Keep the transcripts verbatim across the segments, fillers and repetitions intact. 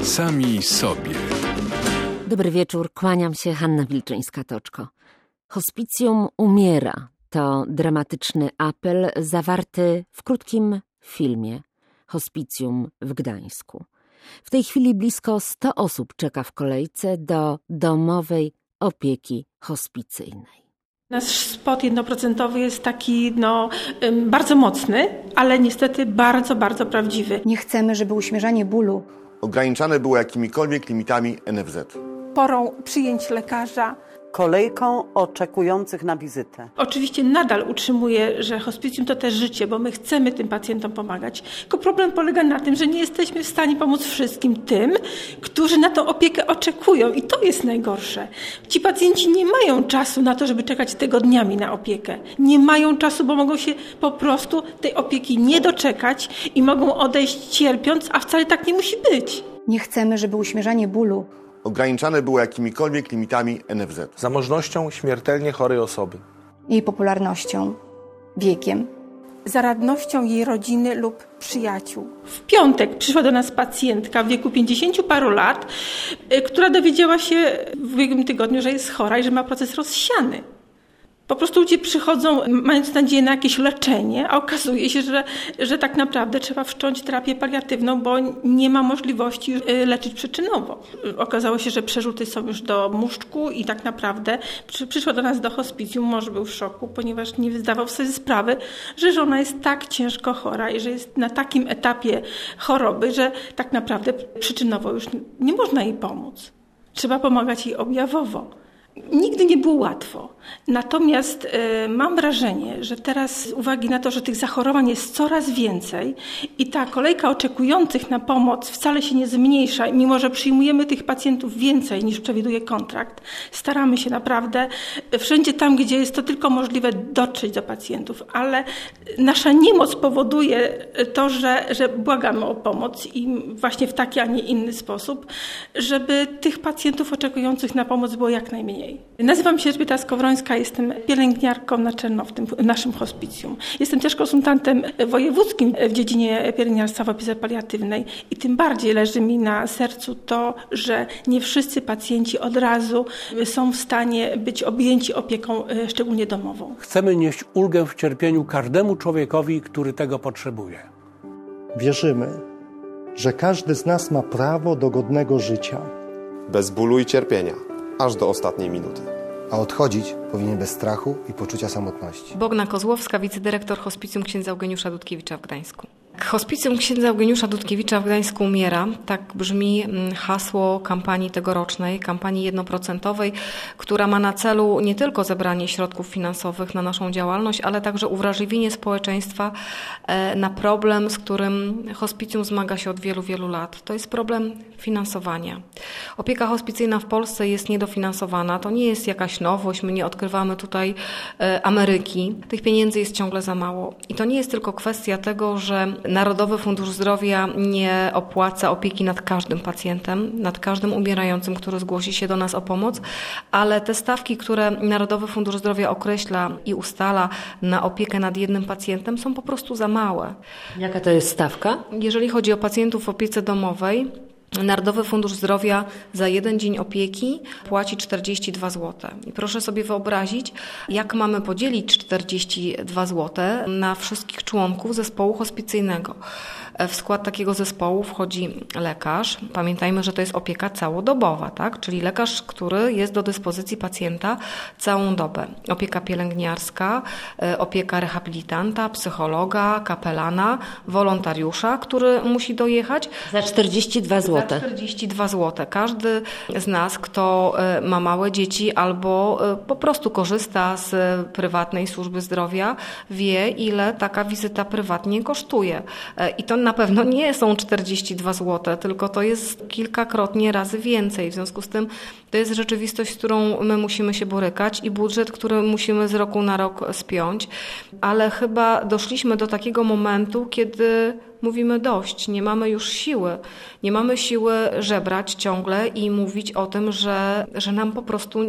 Sami sobie. Dobry wieczór, kłaniam się, Hanna Wilczyńska-Toczko. Hospicjum umiera to dramatyczny apel zawarty w krótkim filmie Hospicjum w Gdańsku. W tej chwili blisko sto osób czeka w kolejce do domowej opieki hospicyjnej. Nasz spot jednoprocentowy jest taki no, bardzo mocny, ale niestety bardzo, bardzo prawdziwy. Nie chcemy, żeby uśmierzanie bólu ograniczane było jakimikolwiek limitami N F Z. Porą przyjęć lekarza. Kolejką oczekujących na wizytę. Oczywiście nadal utrzymuję, że hospicjum to też życie, bo my chcemy tym pacjentom pomagać. Tylko problem polega na tym, że nie jesteśmy w stanie pomóc wszystkim tym, którzy na tą opiekę oczekują i to jest najgorsze. Ci pacjenci nie mają czasu na to, żeby czekać tygodniami na opiekę. Nie mają czasu, bo mogą się po prostu tej opieki nie doczekać i mogą odejść cierpiąc, a wcale tak nie musi być. Nie chcemy, żeby uśmierzanie bólu ograniczane było jakimikolwiek limitami N F Z. Zamożnością śmiertelnie chorej osoby. Jej popularnością, wiekiem. Zaradnością jej rodziny lub przyjaciół. W piątek przyszła do nas pacjentka w wieku pięćdziesięciu paru lat, która dowiedziała się w ubiegłym tygodniu, że jest chora i że ma proces rozsiany. Po prostu ludzie przychodzą, mając nadzieję na jakieś leczenie, a okazuje się, że, że tak naprawdę trzeba wszcząć terapię paliatywną, bo nie ma możliwości leczyć przyczynowo. Okazało się, że przerzuty są już do muszczku i tak naprawdę przy, przyszła do nas do hospicjum, mąż był w szoku, ponieważ nie zdawał sobie sprawy, że żona jest tak ciężko chora i że jest na takim etapie choroby, że tak naprawdę przyczynowo już nie można jej pomóc. Trzeba pomagać jej objawowo. Nigdy nie było łatwo. Natomiast y, mam wrażenie, że teraz z uwagi na to, że tych zachorowań jest coraz więcej i ta kolejka oczekujących na pomoc wcale się nie zmniejsza, mimo że przyjmujemy tych pacjentów więcej niż przewiduje kontrakt, staramy się naprawdę wszędzie tam, gdzie jest to tylko możliwe, dotrzeć do pacjentów, ale nasza niemoc powoduje to, że, że błagamy o pomoc i właśnie w taki, a nie inny sposób, żeby tych pacjentów oczekujących na pomoc było jak najmniej. Nazywam się Elżbieta Skowrońska, jestem pielęgniarką naczelną w tym w naszym hospicjum. Jestem też konsultantem wojewódzkim w dziedzinie pielęgniarstwa w opiece paliatywnej i tym bardziej leży mi na sercu to, że nie wszyscy pacjenci od razu są w stanie być objęci opieką szczególnie domową. Chcemy nieść ulgę w cierpieniu każdemu człowiekowi, który tego potrzebuje. Wierzymy, że każdy z nas ma prawo do godnego życia. Bez bólu i cierpienia. Aż do ostatniej minuty. A odchodzić powinien bez strachu i poczucia samotności. Bogna Kozłowska, wicedyrektor Hospicjum księdza Eugeniusza Dudkiewicza w Gdańsku. Hospicjum księdza Eugeniusza Dudkiewicza w Gdańsku umiera. Tak brzmi hasło kampanii tegorocznej, kampanii jednoprocentowej, która ma na celu nie tylko zebranie środków finansowych na naszą działalność, ale także uwrażliwienie społeczeństwa na problem, z którym hospicjum zmaga się od wielu, wielu lat. To jest problem finansowania. Opieka hospicyjna w Polsce jest niedofinansowana. To nie jest jakaś nowość. My nie odkrywamy tutaj Ameryki. Tych pieniędzy jest ciągle za mało. I to nie jest tylko kwestia tego, że Narodowy Fundusz Zdrowia nie opłaca opieki nad każdym pacjentem, nad każdym umierającym, który zgłosi się do nas o pomoc, ale te stawki, które Narodowy Fundusz Zdrowia określa i ustala na opiekę nad jednym pacjentem, są po prostu za małe. Jaka to jest stawka? Jeżeli chodzi o pacjentów w opiece domowej, Narodowy Fundusz Zdrowia za jeden dzień opieki płaci czterdzieści dwa złote. I proszę sobie wyobrazić, jak mamy podzielić czterdzieści dwa złote na wszystkich członków zespołu hospicyjnego. W skład takiego zespołu wchodzi lekarz. Pamiętajmy, że to jest opieka całodobowa, tak? Czyli lekarz, który jest do dyspozycji pacjenta całą dobę. Opieka pielęgniarska, opieka rehabilitanta, psychologa, kapelana, wolontariusza, który musi dojechać. Za czterdzieści dwa złote. Za czterdzieści dwa złote. Każdy z nas, kto ma małe dzieci albo po prostu korzysta z prywatnej służby zdrowia, wie, ile taka wizyta prywatnie kosztuje. I to na pewno nie są czterdzieści dwa złote, tylko to jest kilkakrotnie razy więcej. W związku z tym to jest rzeczywistość, z którą my musimy się borykać i budżet, który musimy z roku na rok spiąć. Ale chyba doszliśmy do takiego momentu, kiedy mówimy dość, nie mamy już siły. Nie mamy siły żebrać ciągle i mówić o tym, że, że nam po prostu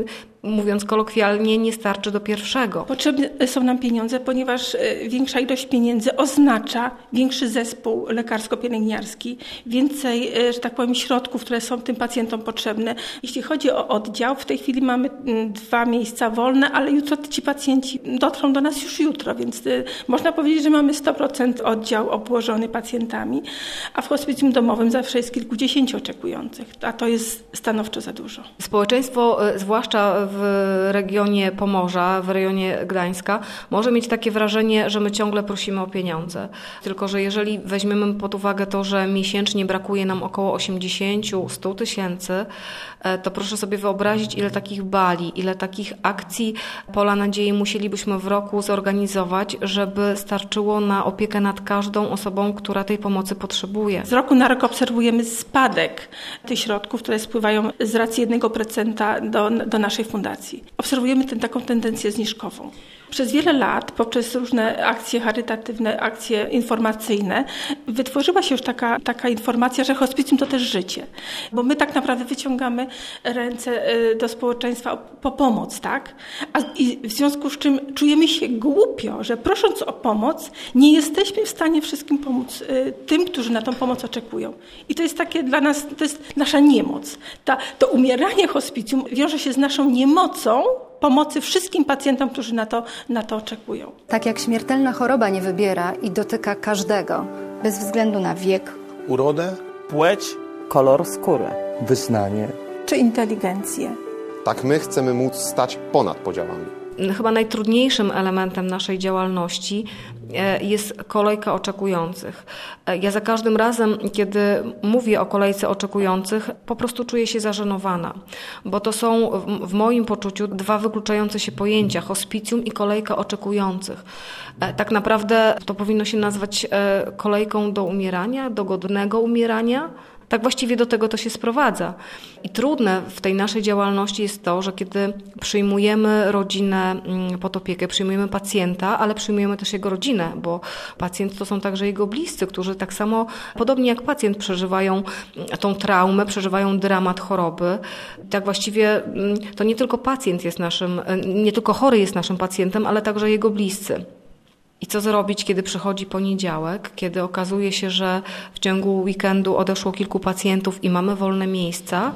mówiąc kolokwialnie, nie starczy do pierwszego. Potrzebne są nam pieniądze, ponieważ większa ilość pieniędzy oznacza większy zespół lekarsko-pielęgniarski, więcej, że tak powiem, środków, które są tym pacjentom potrzebne. Jeśli chodzi o oddział, w tej chwili mamy dwa miejsca wolne, ale jutro ci pacjenci dotrą do nas już jutro, więc można powiedzieć, że mamy sto procent oddział obłożony pacjentami, a w hospicjum domowym zawsze jest kilkudziesięciu oczekujących, a to jest stanowczo za dużo. Społeczeństwo, zwłaszcza w regionie Pomorza, w rejonie Gdańska, może mieć takie wrażenie, że my ciągle prosimy o pieniądze. Tylko że jeżeli weźmiemy pod uwagę to, że miesięcznie brakuje nam około osiemdziesiąt do stu tysięcy, to proszę sobie wyobrazić, ile takich bali, ile takich akcji Pola Nadziei musielibyśmy w roku zorganizować, żeby starczyło na opiekę nad każdą osobą, która tej pomocy potrzebuje. Z roku na rok obserwujemy spadek tych środków, które spływają z racji jednego procenta do, do naszej fundacji. Obserwujemy tę taką tendencję zniżkową. Przez wiele lat, poprzez różne akcje charytatywne, akcje informacyjne, wytworzyła się już taka, taka informacja, że hospicjum to też życie. Bo my tak naprawdę wyciągamy ręce do społeczeństwa po pomoc, tak? A i w związku z czym czujemy się głupio, że prosząc o pomoc, nie jesteśmy w stanie wszystkim pomóc tym, którzy na tą pomoc oczekują. I to jest takie dla nas, to jest nasza niemoc. Ta, to umieranie hospicjum wiąże się z naszą niemocą pomocy wszystkim pacjentom, którzy na to, na to oczekują. Tak jak śmiertelna choroba nie wybiera i dotyka każdego, bez względu na wiek, urodę, płeć, kolor skóry, wyznanie czy inteligencję. Tak my chcemy móc stać ponad podziałami. Chyba najtrudniejszym elementem naszej działalności jest kolejka oczekujących. Ja za każdym razem, kiedy mówię o kolejce oczekujących, po prostu czuję się zażenowana, bo to są w moim poczuciu dwa wykluczające się pojęcia, hospicjum i kolejka oczekujących. Tak naprawdę to powinno się nazwać kolejką do umierania, do godnego umierania. Tak właściwie do tego to się sprowadza. I trudne w tej naszej działalności jest to, że kiedy przyjmujemy rodzinę pod opiekę, przyjmujemy pacjenta, ale przyjmujemy też jego rodzinę, bo pacjent to są także jego bliscy, którzy tak samo, podobnie jak pacjent, przeżywają tą traumę, przeżywają dramat choroby. Tak właściwie to nie tylko pacjent jest naszym, nie tylko chory jest naszym pacjentem, ale także jego bliscy. I co zrobić, kiedy przychodzi poniedziałek, kiedy okazuje się, że w ciągu weekendu odeszło kilku pacjentów i mamy wolne miejsca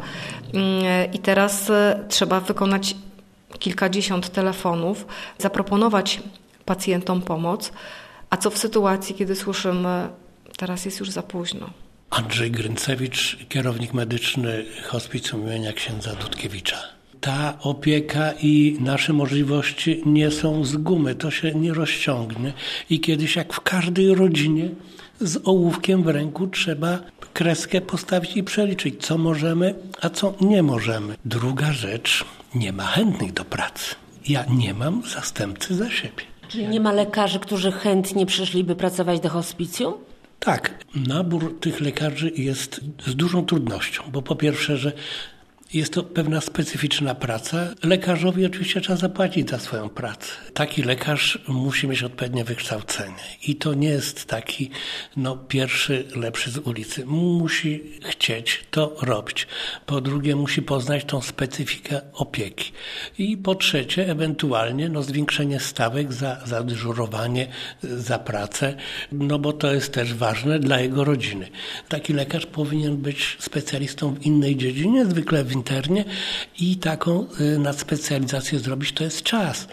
i teraz trzeba wykonać kilkadziesiąt telefonów, zaproponować pacjentom pomoc, a co w sytuacji, kiedy słyszymy, teraz jest już za późno. Andrzej Grynczewicz, kierownik medyczny Hospicjum imienia księdza Dudkiewicza. Ta opieka i nasze możliwości nie są z gumy, to się nie rozciągnie i kiedyś jak w każdej rodzinie z ołówkiem w ręku trzeba kreskę postawić i przeliczyć, co możemy, a co nie możemy. Druga rzecz, nie ma chętnych do pracy. Ja nie mam zastępcy za siebie. Czyli nie ma lekarzy, którzy chętnie przyszliby pracować do hospicjum? Tak, nabór tych lekarzy jest z dużą trudnością, bo po pierwsze, że jest to pewna specyficzna praca. Lekarzowi oczywiście trzeba zapłacić za swoją pracę. Taki lekarz musi mieć odpowiednie wykształcenie. I to nie jest taki no, pierwszy, lepszy z ulicy. Musi chcieć to robić. Po drugie, musi poznać tą specyfikę opieki. I po trzecie, ewentualnie no, zwiększenie stawek za, za dyżurowanie, za pracę, no bo to jest też ważne dla jego rodziny. Taki lekarz powinien być specjalistą w innej dziedzinie, zwykle w internie i taką nadspecjalizację zrobić to jest czas.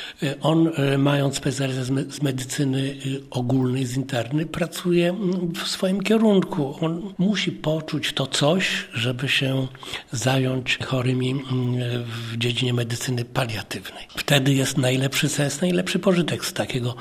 On, mając specjalizację z medycyny ogólnej, z interny, pracuje w swoim kierunku. On musi poczuć to coś, żeby się zająć chorymi w dziedzinie medycyny paliatywnej. Wtedy jest najlepszy sens, najlepszy pożytek z takiego,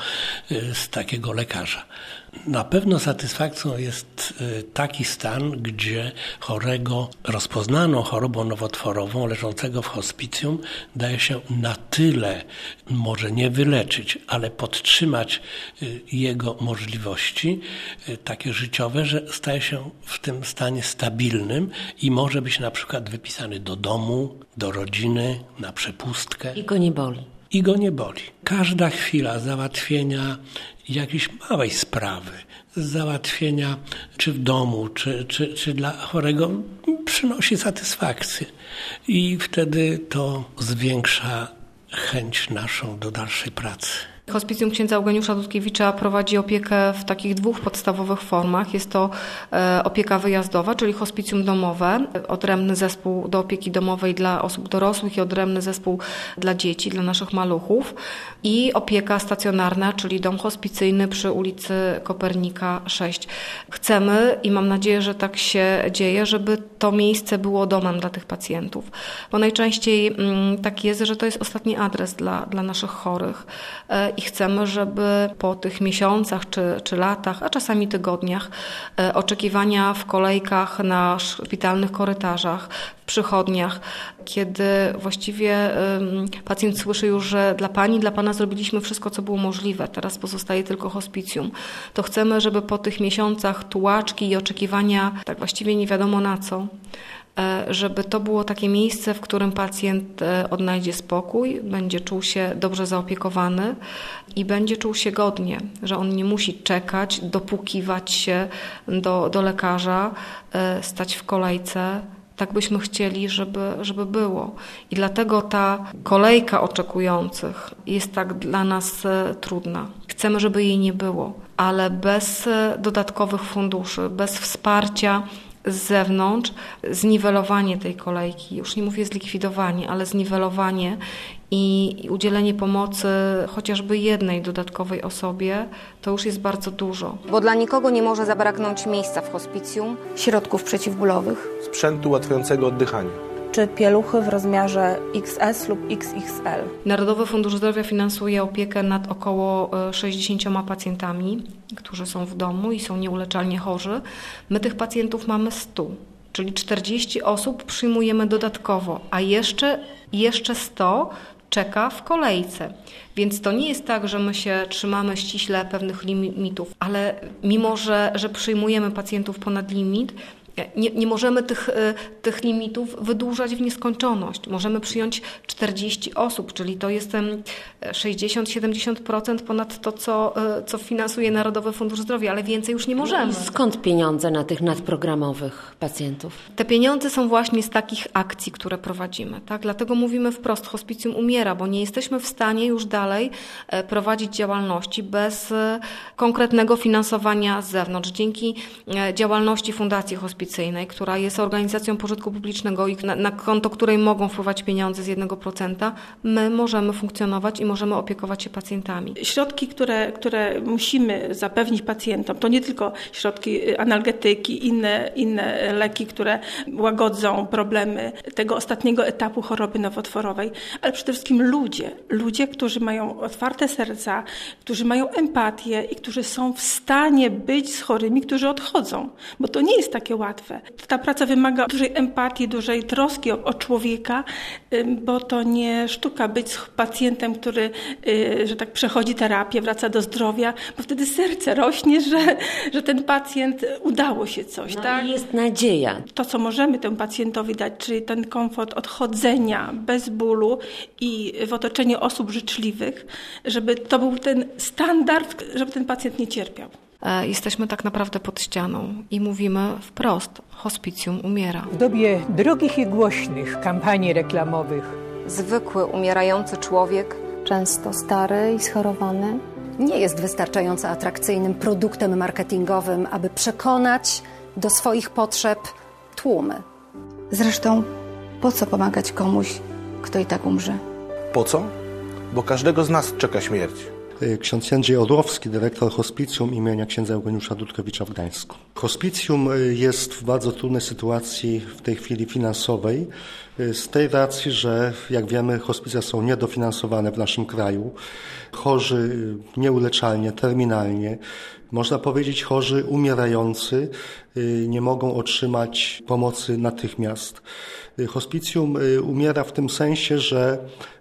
z takiego lekarza. Na pewno satysfakcją jest taki stan, gdzie chorego rozpoznaną chorobą nowotworową leżącego w hospicjum daje się na tyle, może nie wyleczyć, ale podtrzymać jego możliwości takie życiowe, że staje się w tym stanie stabilnym i może być na przykład wypisany do domu, do rodziny, na przepustkę. I go nie boli. I go nie boli. Każda chwila załatwienia jakiejś małej sprawy, załatwienia czy w domu, czy, czy, czy dla chorego przynosi satysfakcję i wtedy to zwiększa chęć naszą do dalszej pracy. Hospicjum księdza Eugeniusza Dudkiewicza prowadzi opiekę w takich dwóch podstawowych formach. Jest to opieka wyjazdowa, czyli hospicjum domowe, odrębny zespół do opieki domowej dla osób dorosłych i odrębny zespół dla dzieci, dla naszych maluchów, i opieka stacjonarna, czyli dom hospicyjny przy ulicy Kopernika sześć. Chcemy i mam nadzieję, że tak się dzieje, żeby to miejsce było domem dla tych pacjentów, bo najczęściej tak jest, że to jest ostatni adres dla, dla naszych chorych. I chcemy, żeby po tych miesiącach czy, czy latach, a czasami tygodniach e, oczekiwania w kolejkach na szpitalnych korytarzach, w przychodniach, kiedy właściwie e, pacjent słyszy już, że dla pani, dla pana zrobiliśmy wszystko, co było możliwe, teraz pozostaje tylko hospicjum, to chcemy, żeby po tych miesiącach tułaczki i oczekiwania, tak właściwie nie wiadomo na co, żeby to było takie miejsce, w którym pacjent odnajdzie spokój, będzie czuł się dobrze zaopiekowany i będzie czuł się godnie, że on nie musi czekać, dopłukiwać się do, do lekarza, stać w kolejce. Tak byśmy chcieli, żeby, żeby było. I dlatego ta kolejka oczekujących jest tak dla nas trudna. Chcemy, żeby jej nie było, ale bez dodatkowych funduszy, bez wsparcia z zewnątrz, zniwelowanie tej kolejki, już nie mówię zlikwidowanie, ale zniwelowanie i udzielenie pomocy chociażby jednej dodatkowej osobie, to już jest bardzo dużo. Bo dla nikogo nie może zabraknąć miejsca w hospicjum, środków przeciwbólowych, sprzętu ułatwiającego oddychanie, czy pieluchy w rozmiarze X S lub X X L. Narodowy Fundusz Zdrowia finansuje opiekę nad około sześćdziesięcioma pacjentami, którzy są w domu i są nieuleczalnie chorzy. My tych pacjentów mamy sto, czyli czterdzieści osób przyjmujemy dodatkowo, a jeszcze, jeszcze sto czeka w kolejce. Więc to nie jest tak, że my się trzymamy ściśle pewnych limitów, ale mimo, że, że przyjmujemy pacjentów ponad limit, Nie, nie możemy tych, tych limitów wydłużać w nieskończoność. Możemy przyjąć czterdzieści osób, czyli to jest sześćdziesiąt do siedemdziesięciu procent ponad to, co, co finansuje Narodowy Fundusz Zdrowia, ale więcej już nie możemy. I skąd pieniądze na tych nadprogramowych pacjentów? Te pieniądze są właśnie z takich akcji, które prowadzimy. Tak? Dlatego mówimy wprost, hospicjum umiera, bo nie jesteśmy w stanie już dalej prowadzić działalności bez konkretnego finansowania z zewnątrz. Dzięki działalności Fundacji Hospicjum, która jest organizacją pożytku publicznego i na, na konto której mogą wpływać pieniądze z jednego procenta, my możemy funkcjonować i możemy opiekować się pacjentami. Środki, które, które musimy zapewnić pacjentom, to nie tylko środki analgetyki, inne, inne leki, które łagodzą problemy tego ostatniego etapu choroby nowotworowej, ale przede wszystkim ludzie. Ludzie, którzy mają otwarte serca, którzy mają empatię i którzy są w stanie być z chorymi, którzy odchodzą, bo to nie jest takie łatwe. Ta praca wymaga dużej empatii, dużej troski o, o człowieka, bo to nie sztuka być z pacjentem, który, że tak przechodzi terapię, wraca do zdrowia, bo wtedy serce rośnie, że, że ten pacjent udało się coś. No tak? I jest nadzieja. To, co możemy temu pacjentowi dać, czyli ten komfort odchodzenia bez bólu i w otoczeniu osób życzliwych, żeby to był ten standard, żeby ten pacjent nie cierpiał. Jesteśmy tak naprawdę pod ścianą i mówimy wprost, hospicjum umiera. W dobie drogich i głośnych kampanii reklamowych zwykły, umierający człowiek, często stary i schorowany, nie jest wystarczająco atrakcyjnym produktem marketingowym, aby przekonać do swoich potrzeb tłumy. Zresztą, po co pomagać komuś, kto i tak umrze? Po co? Bo każdego z nas czeka śmierć. Ksiądz Jędrzej Orłowski, dyrektor hospicjum imienia księdza Eugeniusza Dudkiewicza w Gdańsku. Hospicjum jest w bardzo trudnej sytuacji w tej chwili finansowej, z tej racji, że jak wiemy hospicja są niedofinansowane w naszym kraju. Chorzy nieuleczalnie, terminalnie, można powiedzieć chorzy umierający nie mogą otrzymać pomocy natychmiast. Hospicjum umiera w tym sensie, że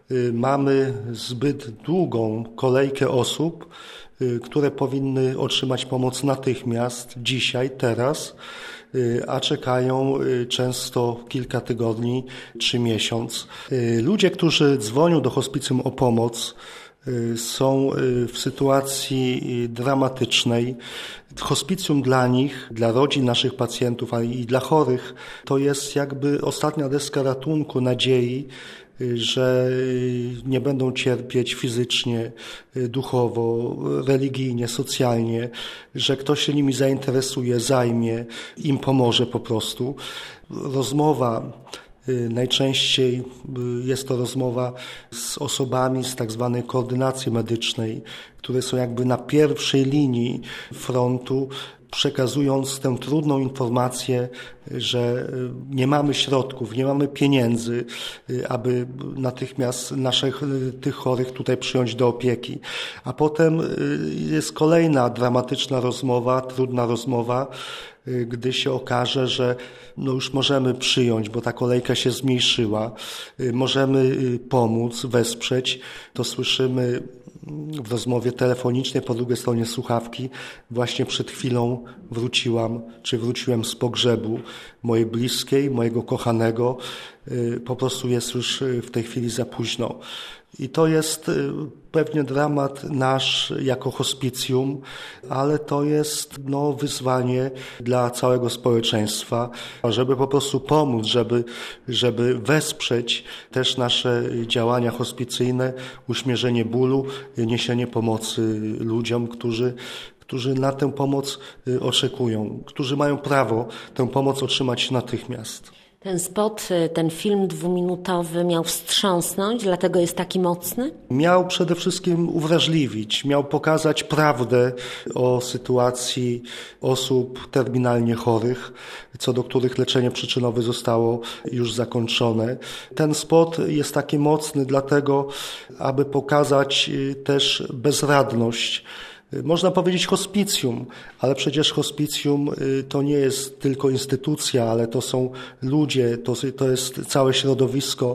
mamy zbyt długą kolejkę osób, które powinny otrzymać pomoc natychmiast, dzisiaj, teraz, a czekają często kilka tygodni czy miesiąc. Ludzie, którzy dzwonią do hospicjum o pomoc, są w sytuacji dramatycznej. Hospicjum dla nich, dla rodzin naszych pacjentów, ale i dla chorych, to jest jakby ostatnia deska ratunku, nadziei, że nie będą cierpieć fizycznie, duchowo, religijnie, socjalnie, że ktoś się nimi zainteresuje, zajmie, im pomoże po prostu. Rozmowa, najczęściej jest to rozmowa z osobami z tak zwanej koordynacji medycznej, które są jakby na pierwszej linii frontu, przekazując tę trudną informację, że nie mamy środków, nie mamy pieniędzy, aby natychmiast naszych, tych chorych tutaj przyjąć do opieki. A potem jest kolejna dramatyczna rozmowa, trudna rozmowa, gdy się okaże, że no już możemy przyjąć, bo ta kolejka się zmniejszyła, możemy pomóc, wesprzeć. To słyszymy w rozmowie telefonicznej po drugiej stronie słuchawki. Właśnie przed chwilą wróciłam, czy wróciłem z pogrzebu mojej bliskiej, mojego kochanego. Po prostu jest już w tej chwili za późno. I to jest pewnie dramat nasz jako hospicjum, ale to jest no, wyzwanie dla całego społeczeństwa, żeby po prostu pomóc, żeby, żeby wesprzeć też nasze działania hospicyjne, uśmierzenie bólu, niesienie pomocy ludziom, którzy którzy na tę pomoc oczekują, którzy mają prawo tę pomoc otrzymać natychmiast. Ten spot, ten film dwuminutowy miał wstrząsnąć, dlatego jest taki mocny? Miał przede wszystkim uwrażliwić, miał pokazać prawdę o sytuacji osób terminalnie chorych, co do których leczenie przyczynowe zostało już zakończone. Ten spot jest taki mocny dlatego, aby pokazać też bezradność. Można powiedzieć hospicjum, ale przecież hospicjum to nie jest tylko instytucja, ale to są ludzie, to, to jest całe środowisko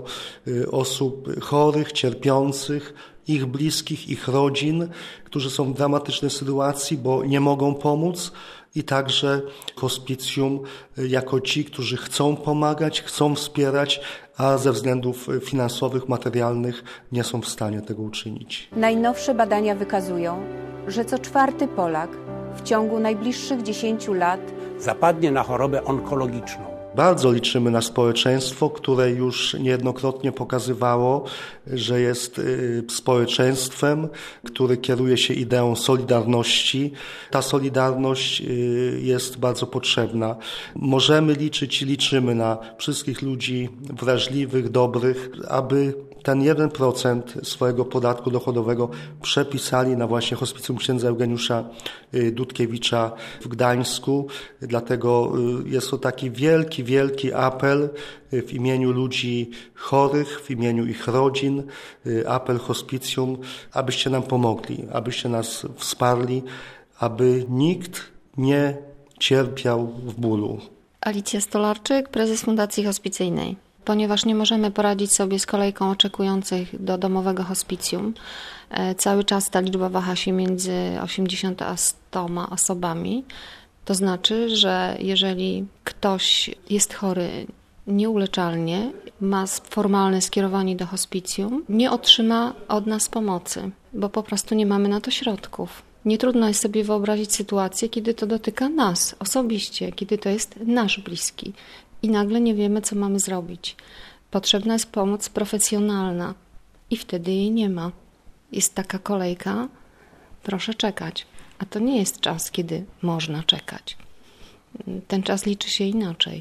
osób chorych, cierpiących, ich bliskich, ich rodzin, którzy są w dramatycznej sytuacji, bo nie mogą pomóc. I także hospicjum jako ci, którzy chcą pomagać, chcą wspierać, a ze względów finansowych, materialnych nie są w stanie tego uczynić. Najnowsze badania wykazują, że co czwarty Polak w ciągu najbliższych dziesięciu lat zapadnie na chorobę onkologiczną. Bardzo liczymy na społeczeństwo, które już niejednokrotnie pokazywało, że jest społeczeństwem, które kieruje się ideą solidarności. Ta solidarność jest bardzo potrzebna. Możemy liczyć i liczymy na wszystkich ludzi wrażliwych, dobrych, aby ten jeden procent swojego podatku dochodowego przepisali na właśnie Hospicjum księdza Eugeniusza Dudkiewicza w Gdańsku. Dlatego jest to taki wielki, wielki apel w imieniu ludzi chorych, w imieniu ich rodzin, apel hospicjum, abyście nam pomogli, abyście nas wsparli, aby nikt nie cierpiał w bólu. Alicja Stolarczyk, prezes Fundacji Hospicyjnej. Ponieważ nie możemy poradzić sobie z kolejką oczekujących do domowego hospicjum, cały czas ta liczba waha się między osiemdziesięcioma a stoma osobami. To znaczy, że jeżeli ktoś jest chory nieuleczalnie, ma formalne skierowanie do hospicjum, nie otrzyma od nas pomocy, bo po prostu nie mamy na to środków. Nie trudno jest sobie wyobrazić sytuację, kiedy to dotyka nas osobiście, kiedy to jest nasz bliski. I nagle nie wiemy, co mamy zrobić. Potrzebna jest pomoc profesjonalna i wtedy jej nie ma. Jest taka kolejka, proszę czekać. A to nie jest czas, kiedy można czekać. Ten czas liczy się inaczej.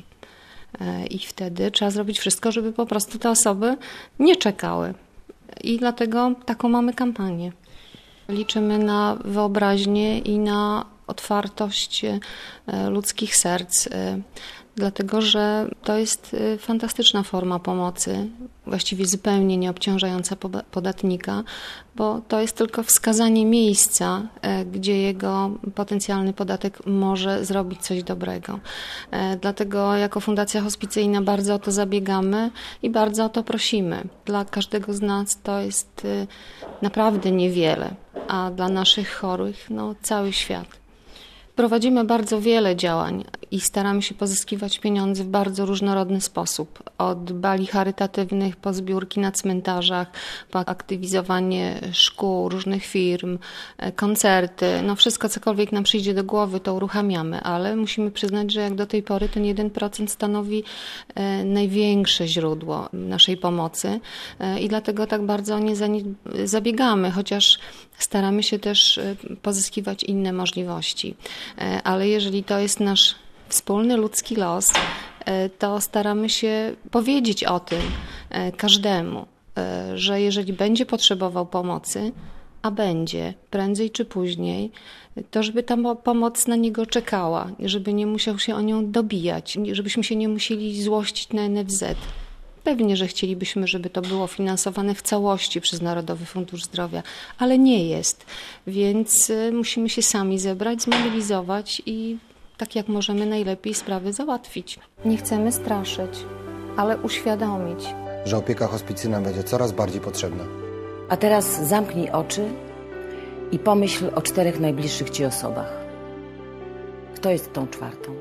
I wtedy trzeba zrobić wszystko, żeby po prostu te osoby nie czekały. I dlatego taką mamy kampanię. Liczymy na wyobraźnię i na otwartość ludzkich serc, dlatego że to jest fantastyczna forma pomocy, właściwie zupełnie nie obciążająca podatnika, bo to jest tylko wskazanie miejsca, gdzie jego potencjalny podatek może zrobić coś dobrego. Dlatego jako Fundacja Hospicyjna bardzo o to zabiegamy i bardzo o to prosimy. Dla każdego z nas to jest naprawdę niewiele, a dla naszych chorych no, cały świat. Prowadzimy bardzo wiele działań i staramy się pozyskiwać pieniądze w bardzo różnorodny sposób. Od bali charytatywnych, po zbiórki na cmentarzach, po aktywizowanie szkół, różnych firm, koncerty. No wszystko, cokolwiek nam przyjdzie do głowy, to uruchamiamy, ale musimy przyznać, że jak do tej pory ten jeden procent stanowi największe źródło naszej pomocy i dlatego tak bardzo o nie zabiegamy, chociaż staramy się też pozyskiwać inne możliwości. Ale jeżeli to jest nasz wspólny ludzki los, to staramy się powiedzieć o tym każdemu, że jeżeli będzie potrzebował pomocy, a będzie prędzej czy później, to żeby ta pomoc na niego czekała, żeby nie musiał się o nią dobijać, żebyśmy się nie musieli złościć na N F Z. Pewnie, że chcielibyśmy, żeby to było finansowane w całości przez Narodowy Fundusz Zdrowia, ale nie jest, więc musimy się sami zebrać, zmobilizować i tak jak możemy najlepiej sprawy załatwić. Nie chcemy straszyć, ale uświadomić, że opieka hospicyjna będzie coraz bardziej potrzebna. A teraz zamknij oczy i pomyśl o czterech najbliższych Ci osobach. Kto jest tą czwartą?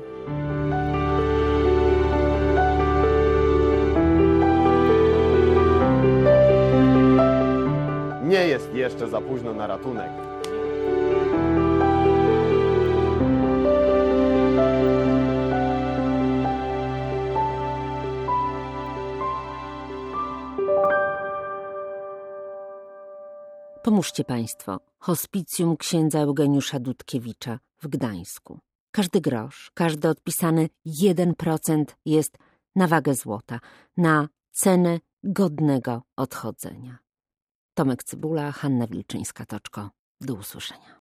Nie jest jeszcze za późno na ratunek. Pomóżcie Państwo. Hospicjum księdza Eugeniusza Dudkiewicza w Gdańsku. Każdy grosz, każdy odpisany jeden procent jest na wagę złota, na cenę godnego odchodzenia. Tomek Cybula, Hanna Wilczyńska-Toczko. Do usłyszenia.